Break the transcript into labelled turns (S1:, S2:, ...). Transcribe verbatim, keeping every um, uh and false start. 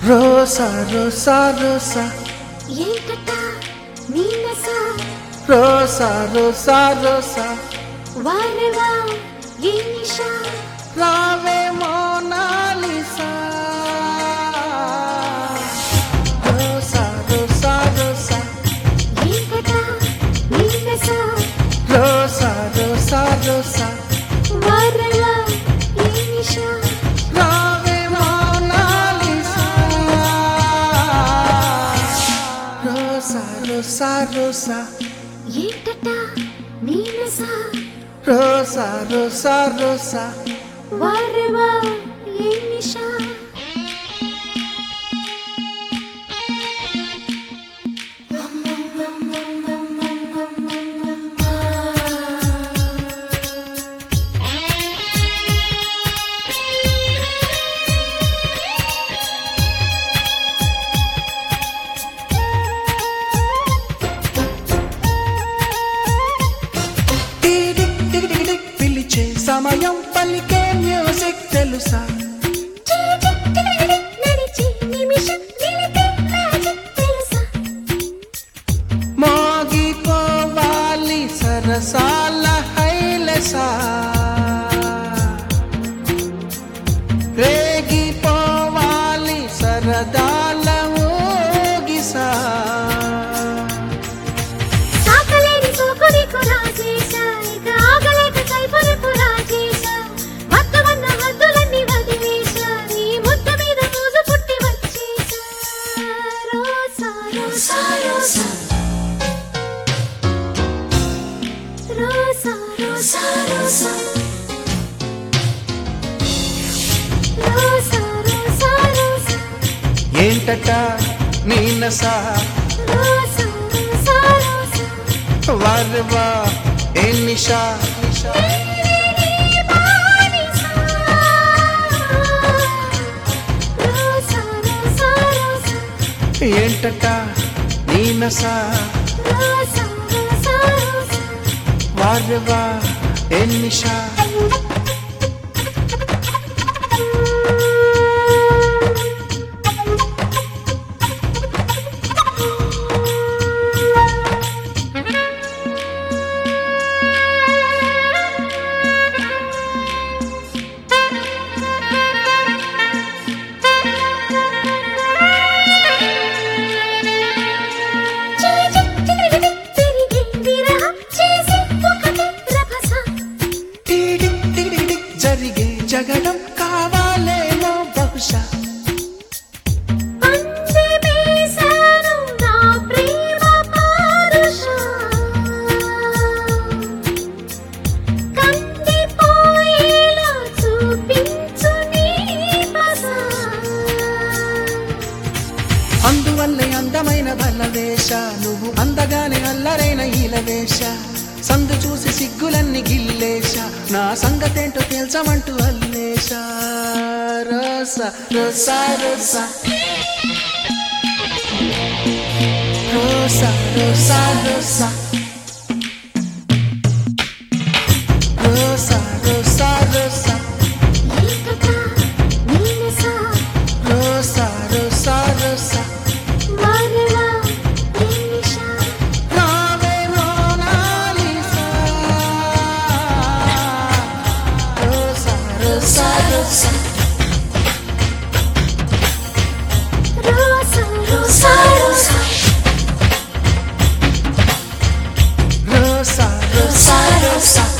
S1: Rosa, rosa, rosa.
S2: Yekata, Ninasa.
S1: Rosa, rosa, rosa.
S2: Vareva, Yenisha.
S1: Rave Mona Lisa. Rosa, rosa, rosa.
S2: Yekata, Ninasa.
S1: Rosa, rosa, rosa.
S2: Vareva, Yenisha.
S1: Rave Mona Lisa. Rosa, rosa, rosa.
S2: Yekata, Ninasa.
S1: Rosa, rosa, rosa.
S2: Vareva, Yenisha.
S1: పిలిచే సమయం పలికే music తెలుసా మోగిపోవాలి సరసాల హైలసా రేగిపోవాలి సరదాల ఊగిసా
S2: Rosa, Rosa, Rosa. Rosa, Rosa, Rosa.
S1: ఏంటట నీనసా
S2: Rosa, Rosa, Rosa.
S1: వారవా ఏ నిషా
S2: Rosa, Rosa, Rosa.
S1: ఏంటట నీనసా
S2: Rosa, Rosa, Rosa.
S1: వారవా ఏ నిషా జరిగే జగడం కావాలేమో బహుశా అందువల్లే అందమైన బలవేష నువ్వు అందగానే అల్లరైన ఈలవేష సందు చూసి సిగ్గులన్నీ గిల్లేశ నా సంగతేంటో తెలుసమంటూ అల్లేశ రోసా Rosa Rosa Rosa Rosa Rosa Rosa Rosa Rosa Rosa Rosa Rosa రావే Mona Lisa Rosa Rosa Rosa
S2: Rosa, Rosa, Rosa.
S1: Rosa Rosa రోసా